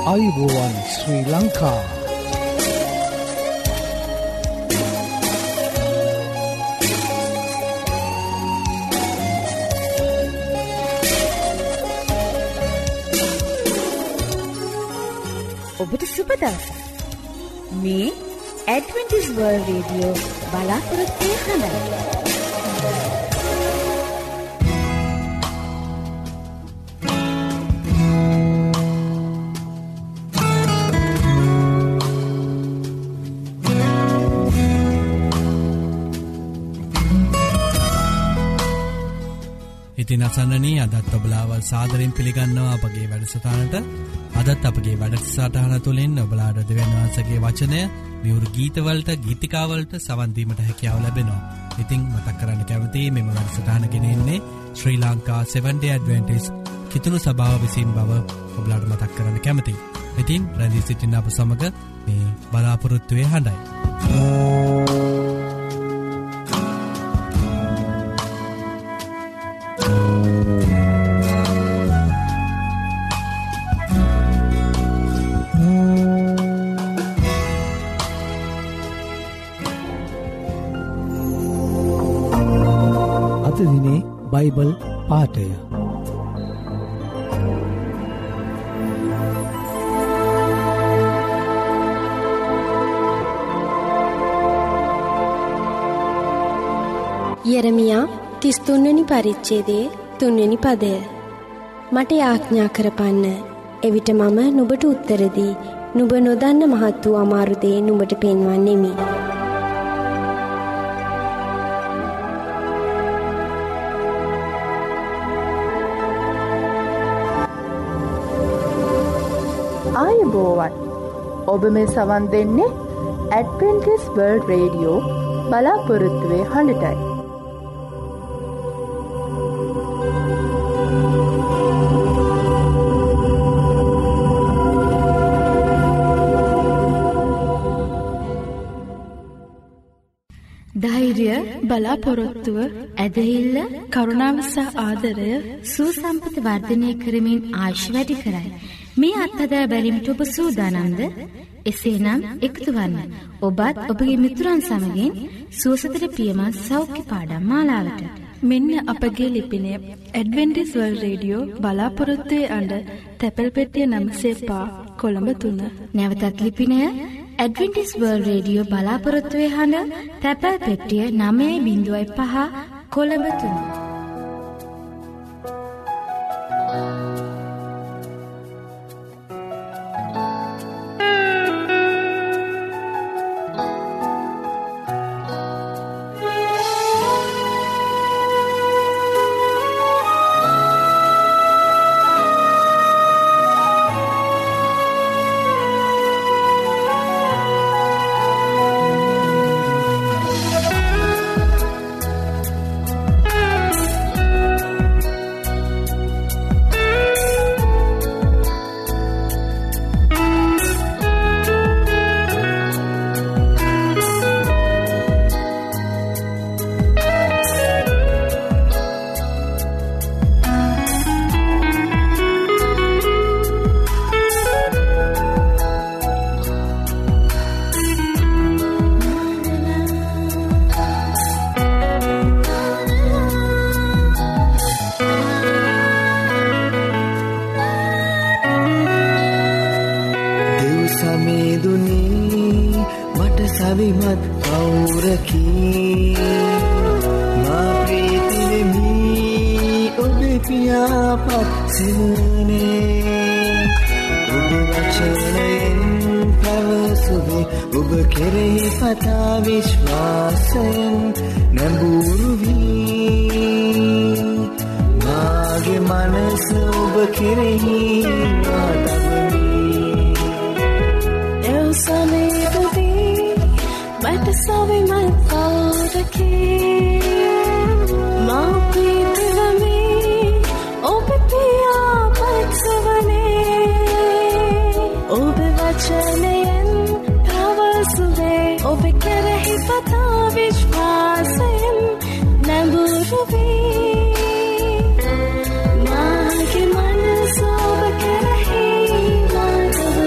ආයුබෝවන් ශ්‍රී ලංකා. ඔබට සුබ දවසක්. මේ ඇඩ්වෙන්ටිස් වර්ල්ඩ් රේඩියෝ බලාපොරොත්තු හඬයි. ඉතින් අසන්නනී අදත් ඔබලාව සාදරයෙන් පිළිගන්නවා අපගේ වැඩසටහනට. අදත් අපගේ වැඩසටහන තුළින් ඔබලාට දෙවියන් වහන්සේගේ වචනය මියුරු ගීතවලට ගීතිකාවලට සවන් දීමට හැකියාව ලැබෙනවා. ඉතින් මතක් කරන්න කැමතියි මෙම වැඩසටහන ගෙනෙන්නේ ශ්‍රී ලංකා 7 Day Adventist කිතුණු සභාව විසින් බව ඔබලාට මතක් කරන්න කැමතියි. ඉතින් රැඳී සිටින්න අප සමග මේ බලාපොරොත්තුවේ හඬයි. බයිබල් පාඨය. යෙරමියා 33 වෙනි පරිච්ඡේදයේ 3 වෙනි පදය. මට යාඥා කරපන්න, එවිට මම නුඹට උත්තර දී නුඹ නොදන්න මහත් වූ අමාරු දේ නුඹට පෙන්වන්නෙමි. ආයුබෝවන්. ඔබ මේ සවන් දෙන්නේ ඇඩ්වෙන්ටිස් වර්ල්ඩ් රේඩියෝ බලාපොරොත්තුවේ හඬටයි. ධෛර්ය, බලාපොරොත්තුව, ඇදහිල්ල, කරුණාව සහ ආදරය සුසම්පත වර්ධනය කරමින් ආයුෂ වැඩි කරයි. මේ අත්හදා බැලීමට ඔබ සූදානම්ද? එසේනම් එකතු වන්න ඔබත් ඔබගේ මිතුරන් සමගින් සුවසතට පියමත් සෞඛ්‍ය පාඩම් මාලාවට. මෙන්න අපගේ ලිපිනය ඇඩ්වෙන්ටිස් වර්ල්ඩ් රේඩියෝ බලාපොරොත්තුවේ අඬ තැපැල් පෙට්ටිය 9 කොළඹ 3. නැවතත් ලිපිනය ඇඩ්වෙන්ටිස් වර්ල්ඩ් රේඩියෝ බලාපොරොත්තුවේ අඬ තැපැල් පෙට්ටිය 9.5 කොළඹ 3. ඔබ කෙරෙහි පතා විශ්වාසයෙන් නැඹුරු වී මාගේ මනස ඔබ කෙරෙහි වඩවමි. එවසනේදී මට සවිමත් කවුරකී මා ප්‍රීතිවමි ඔබ පියා පත්සවනේ ඔබ වචනයෙන් පවසුවේ ඔබ කෙරෙහි පතා විශ්වාසයෙන් නැඹුරු වී මාගේ මනස ඔබ කෙරෙහි වඩවමි.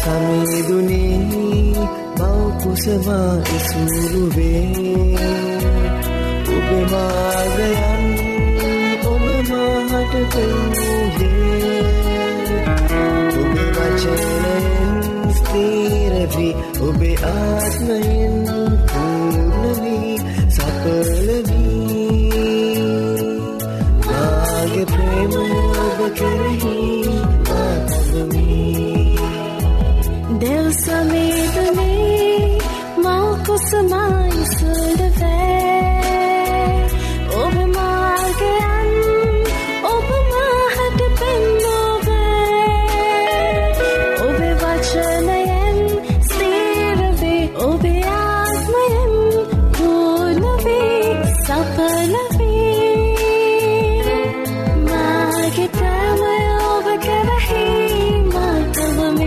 සමීදුනේ මව කුසවා ඉසුරුවේ ඔබේ මාර්ගයන් ඔබ මාහට පෙන්වූයේ ඔබේ වචනයෙන් ස්ථිර වී ඔබේ ආත්මයෙන් පූර්ණ වී සඵල වී මාගේ ප්‍රේමය ඔබ කෙරෙහි Deus samedane mau kusamai sudave ob margayan ob mahat pennove ob vachanayen sthirave ob aatmayen purnave sapalave mage pramaya ob kerehi matavame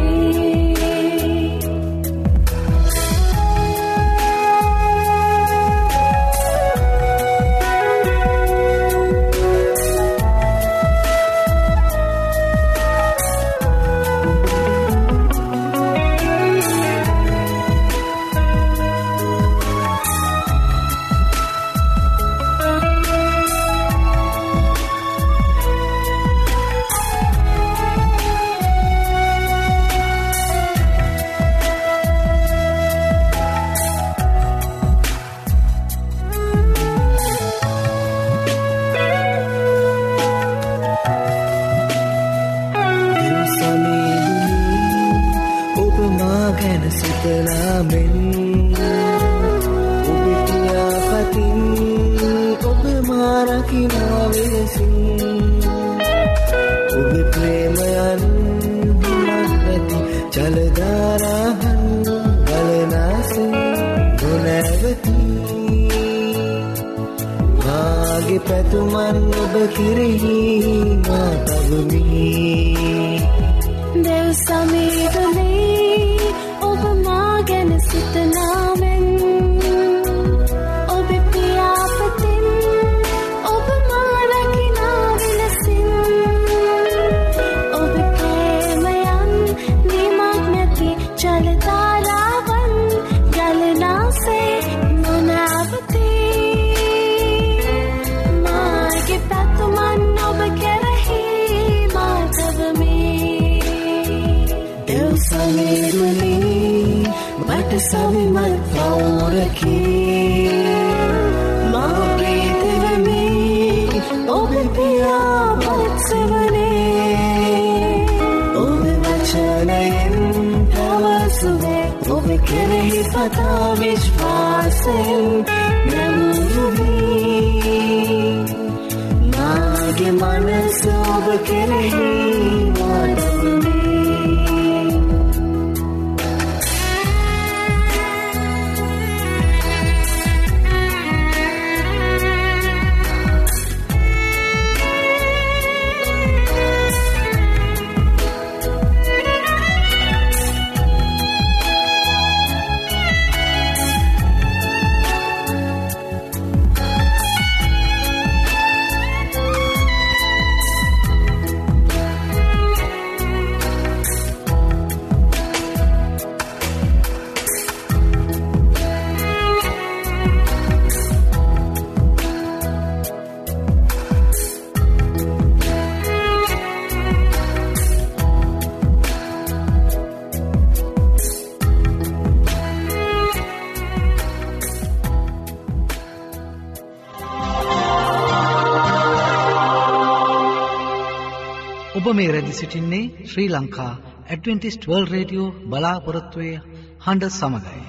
ඔබ මේ රැදි සිටින්නේ Sri Lanka adventist world radio බලාපොරොත්තුවේ හඬ සමගයි.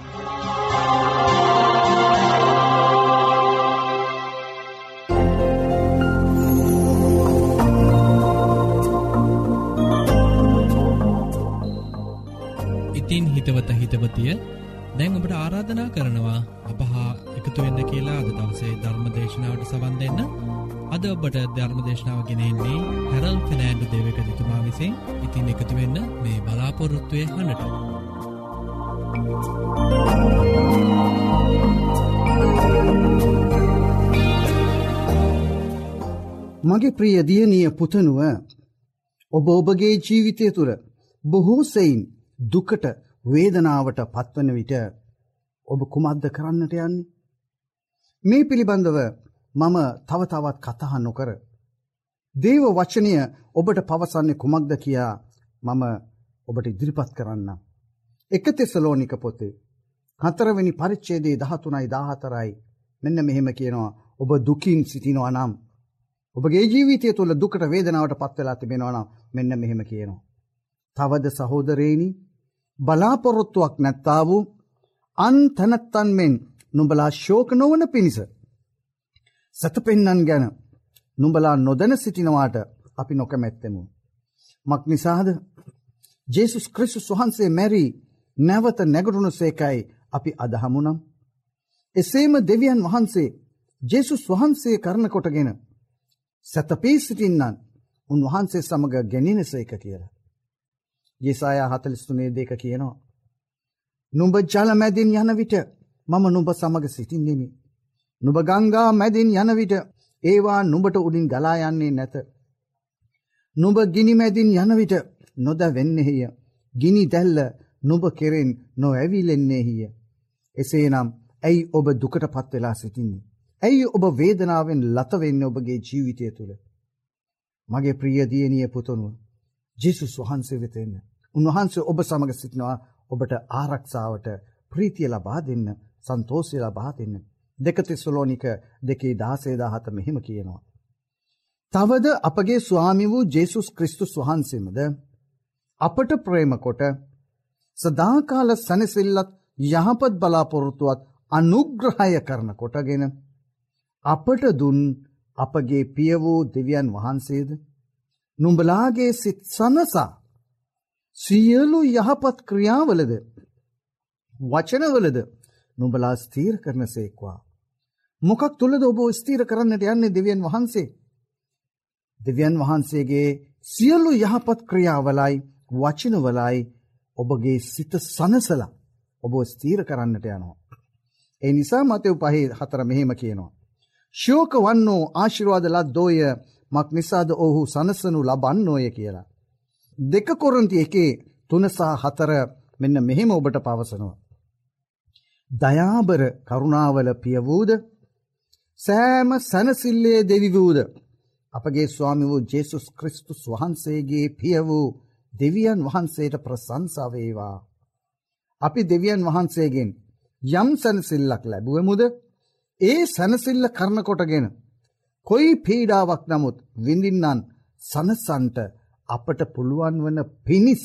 ඉතින් හිතවත හිතවතිය දැන් ඔබට ආරාධනා කරනවා අප හා එකතු වෙන්න කියලා අද දවසේ ධර්ම දේශනාවට සවන් දෙන්න. අද ඔබට ධර්ම දේශනාව ගෙනෙන්නේ හැරල් ෆර්නෑන්ඩෝ දේවකතුමා විසින්. ඉතින් එකතු වෙන්න මේ බලාපොරොත්තුවේ හඬට. මගේ ප්‍රිය දියණිය පුතණුව, ඔබ ඔබගේ ජීවිතය තුළ බොහෝ සෙයින් දුකට වේදනාවට පත්වන විට ඔබ කුමක්ද කරන්නට යන්නේ? මේ පිළිබඳව මම තව තවත් කතා නොකර දේව වචනය ඔබට පවසන්නේ කුමක්ද කියා මම ඔබට ඉදිරිපත් කරන්න. 1 තෙසලෝනික පොතේ 4 වෙනි පරිච්ඡේදයේ 13යි 14යි මෙන්න මෙහෙම කියනවා. ඔබ දුකින් සිටිනවා නම්, ඔබගේ ජීවිතය තුළ දුකට වේදනාවට පත් වෙලා තිබෙනවා නම් මෙන්න මෙහෙම කියනවා. තවද සහෝදරේනි, බලාපොරොත්තුවක් නැත්තා වූ අන් තැනැත්තන් මෙන් නුඹලා ශෝක නොවන පිණිස සතපෙන්නන් ගැන නුඹලා නොදැන සිටිනවාට අපි නොකමැත්තෙමු. මක් නිසාද? ජේසුස් ක්‍රිස්තුස් වහන්සේ මැරි නැවත නැගිටුණසේකයි අපි අදහමුනම්, එසේම දෙවියන් වහන්සේ ජේසුස් වහන්සේ කරන කොටගෙන සතපී සිටින්නන් උන්වහන්සේ සමග ගෙනිනසේක කියලා. යෙසායා 43:2 කියනවා. නුඹ ජල මැදින් යන විට මම නුඹ සමග සිටින්නෙමි. නුඹ ගංගා මැදින් යන විට ඒවා නුඹට උඩින් ගලා යන්නේ නැත. නුඹ ගිනි මැදින් යන විට නොදැවෙන්නේය. ගිනි දැල්ල නුඹ කෙරෙන් නොඇවිලෙන්නේය. එසේනම් ඇයි ඔබ දුකටපත් වෙලා සිටින්නේ? ඇයි ඔබ වේදනාවෙන් ලත වෙන්නේ ඔබගේ ජීවිතය තුළ? මගේ ප්‍රිය දියණිය පුතණුව, ජේසුස් වහන්සේ වෙත එන්න. උන්වහන්සේ ඔබ සමග සිටිනවා ඔබට ආරක්ෂාවට ප්‍රීතිය ලබා දෙන්න, සන්තෝෂය ලබා දෙන්න. 2 තෙසලෝනික 2:16-17 මෙහිම කියනවා. තවද අපගේ ස්වාමි වූ ජේසුස් ක්‍රිස්තුස් වහන්සේමද අපට ප්‍රේම කොට සදාකාල සැනසෙල්ලත් යහපත් බලාපොරොත්තුවත් අනුග්‍රහය කරන කොටගෙන අපට දුන් අපගේ පිය වූ දෙවියන් වහන්සේද නුඹලාගේ සිත් සනසා සියලු යහපත් ක්‍රියාවලද වචනවලද නුඹලා ස්ථීර කරනසේක්වා. මොකක් තුළද ඔබ ස්ථීර කරන්නට යන්නේ දෙවියන් වහන්සේ? දෙවියන් වහන්සේගේ සියලු යහපත් ක්‍රියාවලයි වචනවලයි ඔබගේ සිත සනසලා ඔබ ස්ථීර කරන්නට යනවා. ඒ නිසා මතෙව් 5:4 මෙහෙම කියනවා. ශෝක වන්නෝ ආශිර්වාද ලද්දෝය, මක් නිසාද ඔහු සනසනු ලබන්නෝය කියලා. 2 කොරින්ති 1:3-4 මෙන්න මෙහෙම ඔබට පවසනවා. දයාබර කරුණාවල පිය වූද සෑම සනසිල්ලේ දෙවි වූද අපගේ ස්වාමි වූ ජේසුස් ක්‍රිස්තුස් වහන්සේගේ පිය වූ දෙවියන් වහන්සේට ප්‍රශංසා වේවා. අපි දෙවියන් වහන්සේගෙන් යම් සනසිල්ලක් ලැබුවෙමුද ඒ සනසිල්ල කරන කොටගෙන කොයි පීඩාවක් නමුත් විඳින්නන් සනසන්ට අපට පුළුවන් වන පිණිස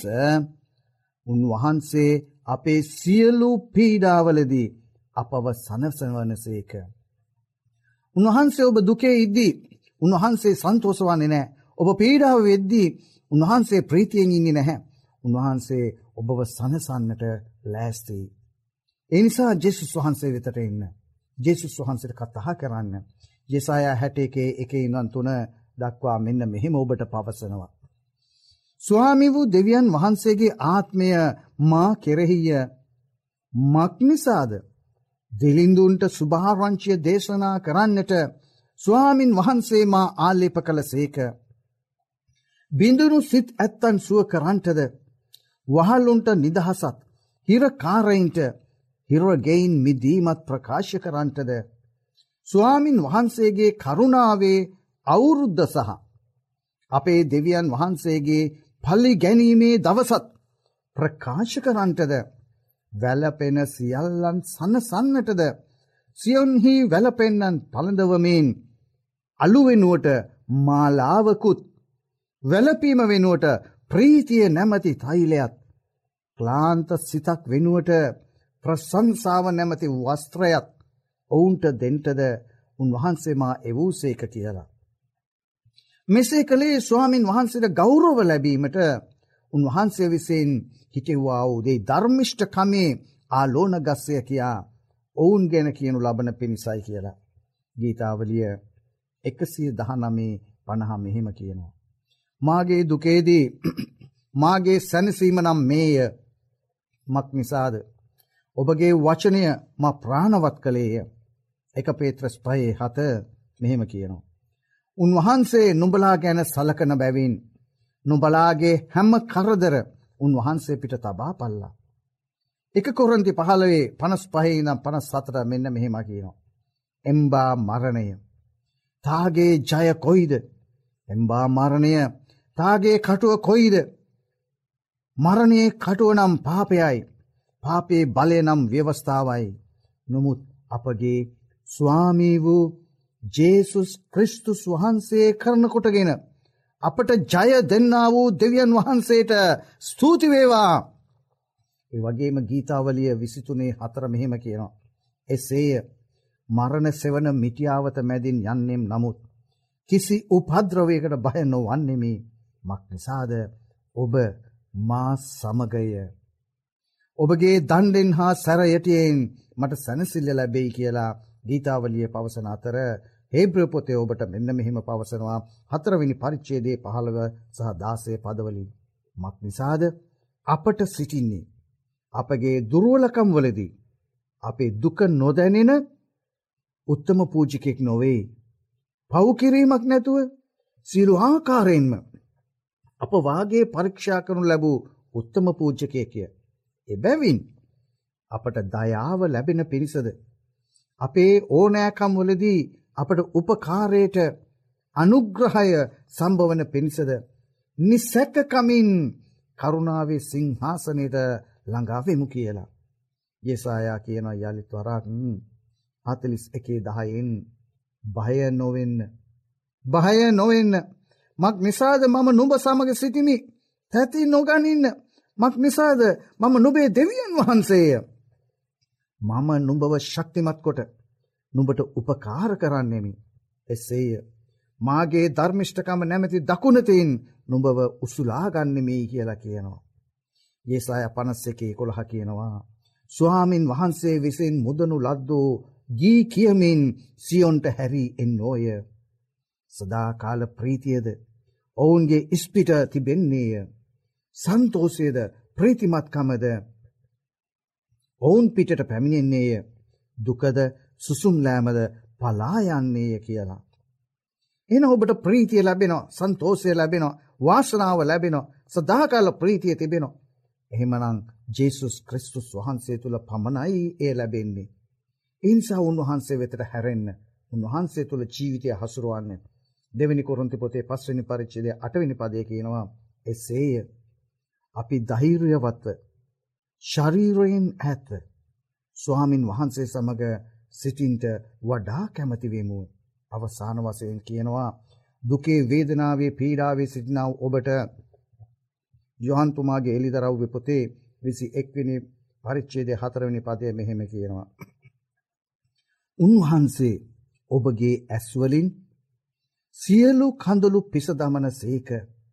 උන්වහන්සේ අපේ සියලු පීඩාවලදී අපව සනසවනසේක. උන්වහන්සේ ඔබ දුකේ ඉද්දී උන්වහන්සේ සන්තෝෂ වන්නේ නැහැ. ඔබ පීඩාව වෙද්දී උන්වහන්සේ ප්‍රීතියෙන් ඉන්නේ නැහැ. උන්වහන්සේ ඔබව සනසන්නට ලෑස්තියි. ඒ නිසා ජේසුස් වහන්සේ වෙතට එන්න. ජේසුස් වහන්සේට කතා කරන්න. යෙසායා 61:1-3 දක්වා මෙන්න මෙහෙම ඔබට පවසනවා. ස්වාමි වූ දෙවියන් වහන්සේගේ ආත්මය මා කෙරෙහිය. මක් නිසාද? දෙලින්දුන්ට සුභාරංචිය දේශනා කරන්නට ස්වාමින් වහන්සේ මා ආලේප කළසේක. බිඳුණු සිත් ඇත්තන් සුව කරන්නටද, වහලුන්ට නිදහසත්, හිරකාරයින්ට හිරගෙයින් මිදීමත් ප්‍රකාශ කරන්නටද, ස්වාමින් වහන්සේගේ කරුණාවේ අවුරුද්ද සහ අපේ දෙවියන් වහන්සේගේ පල්ලි ගැනීමේ දවසත් ප්‍රකාශ කරන්නටද, වැළපෙන සියල්ලන් සනසන්නටද, සියොන්හි වැළපෙන්නන් පළඳවමින් අලු වෙනුවට මාලාවකුත්, වැළපීම වෙනුවට ප්‍රීතිය නැමැති තෛලයත්, ක්ලාන්ත සිතක් වෙනුවට ප්‍රශංසාව නැමැති වස්ත්‍රයත් ඔවුන්ට දෙන්නටද උන්වහන්සේ මා එවූසේක කියලා. මෙසේ කළේ ස්වාමින් වහන්සේට ගෞරව ලැබීමට උන්වහන්සේ විසින් හිතෙව්වා වූ දේ ධර්මිෂ්ඨකමේ ආලෝන ගස්සය කියා ඔවුන් ගැන කියනු ලබන පිණිසයි කියලා. ගීතාවලිය 119:50 මෙහෙම කියනවා. මාගේ දුකේදී මාගේ සැනසීම නම් මේය. මක් නිසාද? ඔබගේ වචනය මා ප්‍රාණවත් කළේය. 1 පේත්‍රස් 5:7 මෙහෙම කියනවා. උන්වහන්සේ නුඹලා ගැන සලකන බැවින් නුඹලාගේ හැම කරදර උන්වහන්සේ පිට තබා පල්ලා. 1 කොරින්ති 15:55 ඉඳන් 54 මෙන්න මෙහෙම කියනවා. එම්බා මරණය තාගේ ජය කොයිද? එම්බා මරණය තාගේ කටුව කොයිද? මරණයේ කටුව නම් පාපයයි. පාපේ බලය නම් ව්‍යවස්ථාවයි. නමුත් අපගේ ස්වාමී වූ ජේසුස් ක්‍රිස්තුස් වහන්සේ කරන කොටගෙන අපට ජය දෙන්නා වූ දෙවියන් වහන්සේට ස්තුති වේවා. ඒ වගේම ගීතාවලිය 23:4 මෙහෙම කියනවා. එසේය මරණ සෙවන මිටියාවත මැදින් යන්නෙම් නමුත් කිසි උපද්‍රවයකට බය නොවන්නෙමි. මක් නිසාද? ඔබ මා සමගය. ඔබගේ දණ්ඩෙන් හා සැර යටියෙන් මට සැනසෙල්ල ලැබෙයි කියලා ගීතාවලිය පවසන අතර හේබ්‍ර පොතේ ඔබට මෙන්න මෙහෙම පවසනවා 4 වෙනි පරිච්ඡේදයේ 15 සහ 16 පදවලින්. මක් නිසාද අපට සිටින්නේ අපගේ දුර්වලකම් වලදී අපේ දුක නොදැනෙන උත්තම පූජිකෙක් නොවේ. පව් කිරීමක් නැතුව සියලු ආකාරයෙන්ම අප වාගේ පරීක්ෂා කරනු ලැබූ උත්තම පූජ්‍යකයෙක්ය. එබැවින් අපට දයාව ලැබෙන පිණිසද අපේ ඕනෑකම් වලදී අපට උපකාරයට අනුග්‍රහය සම්භවන පිණිසද නිසැකකමින් කරුණාවේ සිංහාසනයට ළඟා වෙමු කියලා. යෙසායා කියනවා යලිත් වරක් 41:10න් බය නොවෙන්න. බය නොවෙන්න. මක් නිසාද මම නුඹ සමග සිටිමි. තැති නොගනින්න. මක් නිසාද මම නුඹේ දෙවියන් වහන්සේය. මම නුඹව ශක්තිමත් කොට නුඹට උපකාර කරන්නෙමි. එසේය මාගේ ධර්මිෂ්ඨකම නැමැති දකුණතින් නුඹව උසුලා ගන්නෙමි කියලා කියනවා. යෙසායා 51:11 කියනවා. ස්වාමින් වහන්සේ විසින් මුදනු ලද්දෝ ගී කියමින් සියොන්ට හැරී එන්නෝය. සදාකාල ප්‍රීතියද ඔවුන්ගේ ඉස්පිට තිබෙන්නේය. සන්තෝෂයද ප්‍රීතිමත්කමද ඔවුන් පිටට පැමිණෙන්නේය. දුකද සුසුම් ලෑමද පලා යන්නේය කියලා. එන ඔබට ප්‍රීතිය ලැබෙනවා, සන්තෝෂය ලැබෙනවා, වාසනාව ලැබෙනවා, සදාකාල ප්‍රීතිය තිබෙනවා. එහෙමනම් ජේසුස් ක්‍රිස්තුස් වහන්සේ තුල පමණයි එය ලැබෙන්නේ. ඒ නිසා උන්වහන්සේ වෙතට හැරෙන්න, උන්වහන්සේ තුල ජීවිතය හසුරවන්න. 2 වෙනි කොරින්ති පොතේ 5 වෙනි පරිච්ඡේදයේ 8 වෙනි පදයේ කියනවා එසේය අපි ධෛර්යවත්ව ශරීරයෙන් ඈත ස්වාමින් වහන්සේ සමග සිටින්ට වඩා කැමති වෙමු. අවසාන වශයෙන් කියනවා දුකේ වේදනාවේ පීඩාවේ සිටිනා ඔබට යොහන් තුමාගේ එළිදරව්වේ පොතේ 21 වෙනි පරිච්ඡේදයේ 4 වෙනි පදයේ මෙහෙම කියනවා. උන්වහන්සේ ඔබගේ ඇස් වලින් සියලු කඳුළු පිස දමන සේක.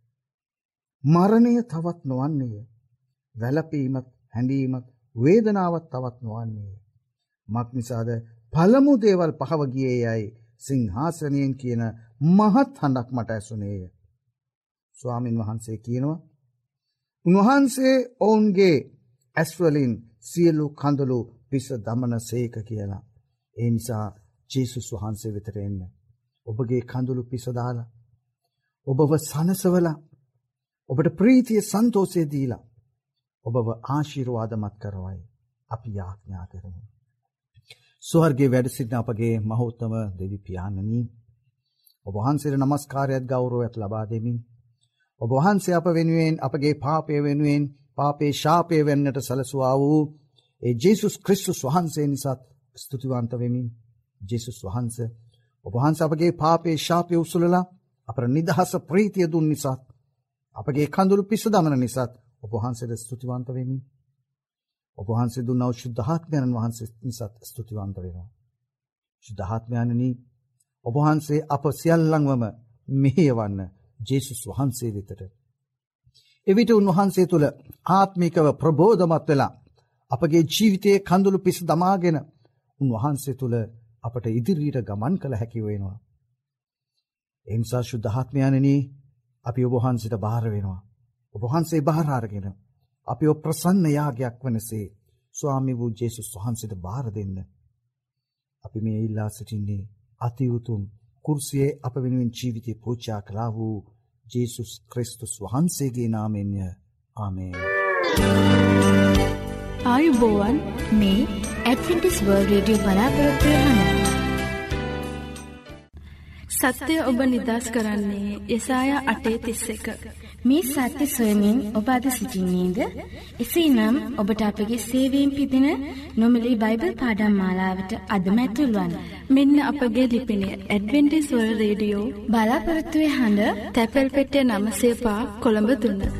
මරණය තවත් නොවන්නේය. වැළපීමත් හැඬීමත් වේදනාවත් තවත් නොවන්නේය. මක් නිසාද පළමු දේවල් පහව ගියේ යයි සිංහාසනයෙන් කියන මහත් හඬක් මට ඇසුනේය. ස්වාමින් වහන්සේ කියනවා උන්වහන්සේ ඔවුන්ගේ ඇස් වලින් සියලු කඳුළු පිස දමන සේක කියලා. ඒ නිසා ජේසුස් වහන්සේ වෙතට එන්න. ඔබගේ කඳුළු පිස දාලා ඔබව සනසවලා ඔබට ප්‍රීතිය සන්තෝෂය දීලා ඔබව ආශිර්වාදමත් කරවයි. අපි යාඥා කරමු. ස්වර්ගයේ වැඩ සිටින අපගේ මහෝත්තම දෙවි පියාණනි, ඔබ වහන්සේට নমස්කාරයත් ගෞරවයත් ලබා දෙමින් ඔබ වහන්සේ අප වෙනුවෙන් අපගේ පාපය වෙනුවෙන් පාපේ ශාපය වෙන්නට සැලසුවා වූ ඒ ජේසුස් ක්‍රිස්තුස් වහන්සේ නිසා ස්තුතිවන්ත වෙමින් ජේසුස් වහන්සේ ඔබ වහන්සේ අපගේ පාපේ ශාපය උසුලලා අපට නිදහස ප්‍රීතිය දුන් නිසා අපගේ කඳුළු පිස දමන නිසා ඔබ වහන්සේට ස්තුතිවන්ත වෙමින් ඔබ වහන්සේ දුන්නා ශුද්ධාත්මයන් වහන්සේ නිසා ස්තුතිවන්ත වෙනවා. ශුද්ධාත්මයන්නි ඔබ වහන්සේ අප සියල්ලන්වම මෙහෙයවන්න ජේසුස් වහන්සේ වෙතට. එවිට උන්වහන්සේ තුල ආත්මිකව ප්‍රබෝධමත් වෙලා අපගේ ජීවිතයේ කඳුළු පිස දමාගෙන උන්වහන්සේ තුල අපට ඉදිරියට ගමන් කළ හැකි වෙනවා. ඒ නිසා ශුද්ධාත්මයන්නි අපි ඔබ වහන්සේට බාර වෙනවා. ඔබ වහන්සේ බාර අරගෙන අපි ඔබ ප්‍රසන්න යාගයක් වනසේ ස්වාමී වූ ජේසුස් වහන්සේට බාර දෙන්න. අපි මේ ඉල්ලා සිටින්නේ අති උතුම් කුර්සියේ අප වෙනුවෙන් ජීවිතේ පූජා කළා වූ ජේසුස් ක්‍රිස්තුස් වහන්සේගේ නාමයෙන්ය. ආමේන්. ආයුබෝවන් මේ ඇඩ්වෙන්ටිස් වර්ල්ඩ් රේඩියෝ බලාපොරොත්තු වෙන සත්‍ය ඔබ නිදහස් කරන්නේ යෙසායා 8:31. මේ සත්‍ය සොයමින් ඔබ අද සිටින්නේද? එසේනම් ඔබට අපගේ සේවයෙන් පිදින නොමිලේ බයිබල් පාඩම් මාලාවට අදම ඇතුල් වන්න. මෙන්න අපගේ ලිපිනය ඇඩ්වෙන්ටිස් වර්ල්ඩ් රේඩියෝ බලාපොරොත්තු වෙන හඬ තැපැල් පෙට්ටිය 905 කොළඹ 3.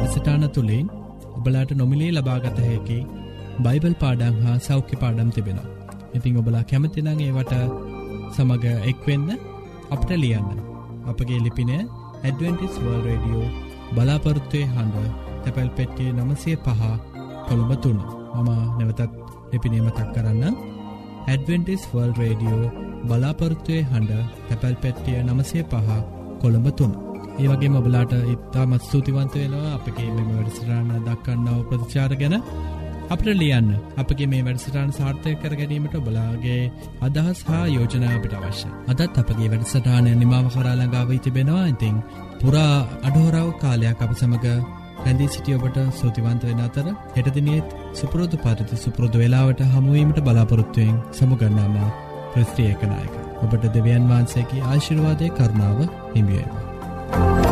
වැඩසටාන තුළින් ඔබලාට නොමිලේ ලබාගත හැකි බයිබල් පාඩම් හා සෞඛ්‍ය පාඩම් තිබෙනවා. ඉතින් ඔබලා කැමති නම් ඒවට සමග එක්වෙන්න අපට ලියන්න. අපගේ ලිපින ඇඩ්වෙන්ටිස් වර්ල්ඩ් රේඩියෝ බලාපොරොත්තුවේ හඬ තැපැල් පෙට්ටිය 905 කොළඹ 3. මම නැවතත් ලිපිනේ මතක් කරන්න. ඇඩ්වෙන්ටිස් වර්ල්ඩ් රේඩියෝ බලාපොරොත්තුවේ හඬ තැපැල් පෙට්ටිය 905 කොළඹ 3. ඒ වගේම ඔබලාට ඉතාමත් ස්තුතිවන්ත වෙනවා අපගේ මේ වැඩසටහන දක්වන්නව ප්‍රතිචාර ගැන. අපට ලියන්න. අපගේ මේ වැඩසටහන සාර්ථක කර ගැනීමට ඔබලාගේ අදහස් හා යෝජනා අපිට අවශ්‍යයි. අදත් අපගේ වැඩසටහන නිමාව කරා ළඟා වී තිබෙනවා. ඉතින් පුරා අඩහොරව කාලයක් අප සමග රැඳී සිටි ඔබට ස්තුතිවන්ත වෙන අතර හෙට දිනේ සුපුරුදු පරිදි සුපුරුදු වේලාවට හමු වීමට බලාපොරොත්තු වෙමින් සමුගන්නා මා ක්‍රිස්ති ඒකනායක. ඔබට දෙවියන් වහන්සේගේ ආශිර්වාදයේ කරුණාව හිමි වේවා.